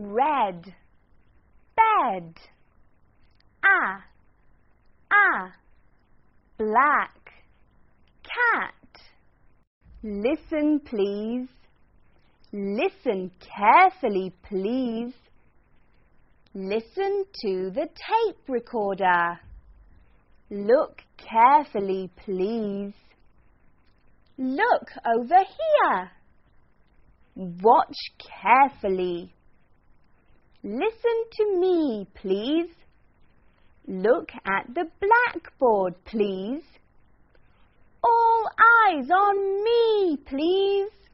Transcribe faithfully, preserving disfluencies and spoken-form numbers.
red, bed. A, a, black, cat. Listen, please. Listen carefully, please. Listen to the tape recorder. Look carefully, please. Look over here. Watch carefully. Listen to me, please. Look at the blackboard, please. All eyes on me, please.